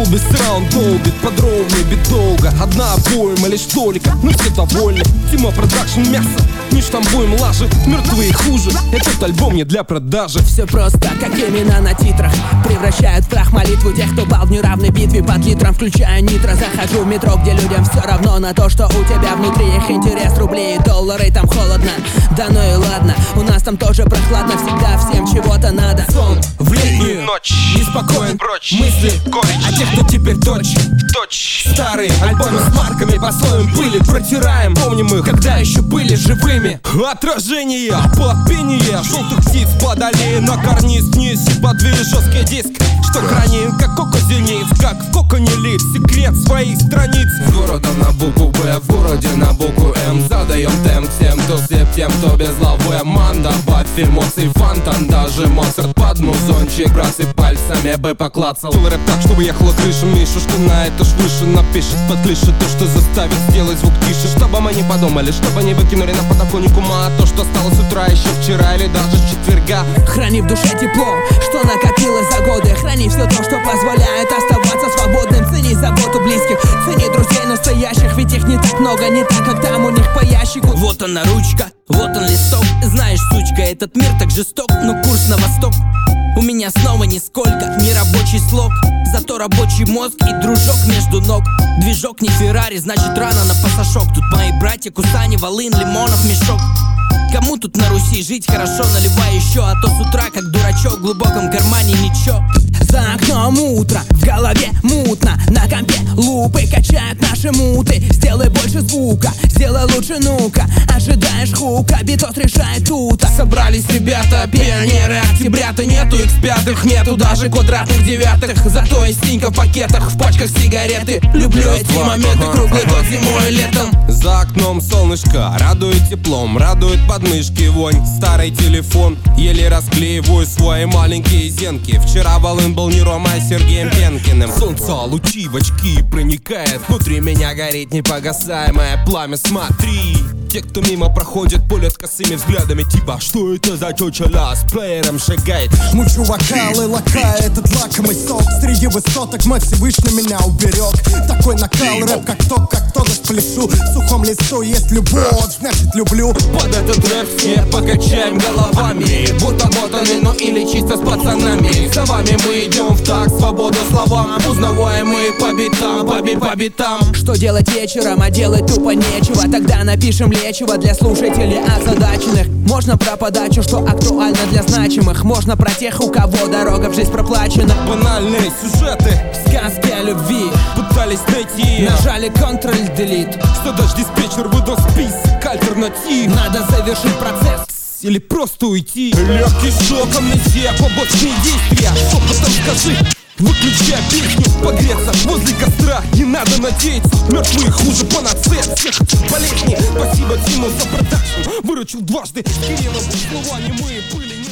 клубе сраунд долбит под ровный бит долго. Одна обойма лишь только, мы все довольны. Тима продакшн мясо, не штампуем лажи. Мертвые хуже, этот альбом не для продажи. Все просто, как имена на титрах, превращают в прах молитву тех, кто пал в неравной битве под литром. Включаю нитро, захожу в метро, где людям все равно на то, что у тебя внутри. Их интерес, рубли и доллары, там холодно. Да ну и ладно, у нас там тоже прохладно. Всегда всем чего-то надо. Сон в летнюю ночь, неспокоен прочь мысли горечь. А тех, кто теперь точь старые альбомы с марками по слоям пыли протираем. Помним их, когда еще были живыми. Отражение, подпение желтых птиц под аллеей на карниз вниз. И подвели жесткий диск, что храним, как коко-зениц, как в коконе лиц. Секрет своих страниц. С города на букву Б, в городе на букву М. Задаем темп всем, кто слеп, тем, кто без лавы. Манда, добавь эмоций, фонтан, даже Моцарт под музончик. Братцы пальцами бы поклацал. Рэп так, чтобы ехала крыша. Миша, что на этаж выше напишет под клише то, что заставит сделать звук тише. Чтобы мы не подумали, чтобы не выкинули на подоконнику мат то, что стало с утра еще вчера или даже с четверга. Храни в душе тепло, что накопилось за годы. Храни все то, что позволяет оставаться свободным. Цени заботу близких, цени друзей настоящих. Ведь их не так много, не так, как там у них по ящику. Вот она ручка, вот он листок. Знаешь, сучка, этот мир так жесток, но курс на восток. У меня снова нисколько не рабочий слог, зато рабочий мозг и дружок между ног. Движок не Феррари, значит рано на пасашок. Тут мои братья Кусани, Волын, Лимонов мешок. Кому тут на Руси жить хорошо, наливай еще. А то с утра, как дурачок, в глубоком кармане ничего. За окном утро, в голове мутно. На компе лупы качают наши муты. Сделай больше звука, сделай лучше, ну-ка. Ожидаешь хука, битос решает тута. Собрались ребята, пионеры октября-то. Нету X5, нету даже квадратных девятых. Зато есть синька в пакетах, в пачках сигареты. Люблю эти моменты, круглый год, зимой и летом. За окном солнышко, радует теплом, радует подмышки вонь. Старый телефон, еле расклеиваю свои маленькие зенки. Вчера Волын был не Рома, а Сергеем Пенкиным. Солнце лучи в очки проникает, внутри меня горит непогасаемое пламя. Смотри, те, кто мимо проходит, пулят косыми взглядами. Типа, что это за чучела с плеером шагает? Мучу вокалы, лака, этот лакомый сок. Среди высоток мой Всевышний меня уберег. Такой накал, рэп как то распляшу. В сухом лесу есть любовь, значит люблю. Под этот рэп все покачаем головами, будто ботаны, ну или чисто с пацанами. За вами мы идем в такт, свободу словам. Узнаваемые по битам, по битам. Что делать вечером, а делать тупо нечего. Тогда напишем лечиво для слушателей озадаченных. Можно про подачу, что актуально для значимых. Можно про тех, у кого дорога в жизнь проплачена. Банальные сюжеты, сказки о любви пытались найти, нажали Ctrl-Delete. Что дашь, диспетчер, выдаст список альтернатив. Надо завершить процесс или просто уйти. Легкий шок, амнезия, побочные действия. Шепотом скажи, выключай песню, погреться возле костра. Не надо надеяться, мертвые хуже панацея всех болезней. Спасибо Тиму за продакшн, выручил дважды. Кириллову слова немые были.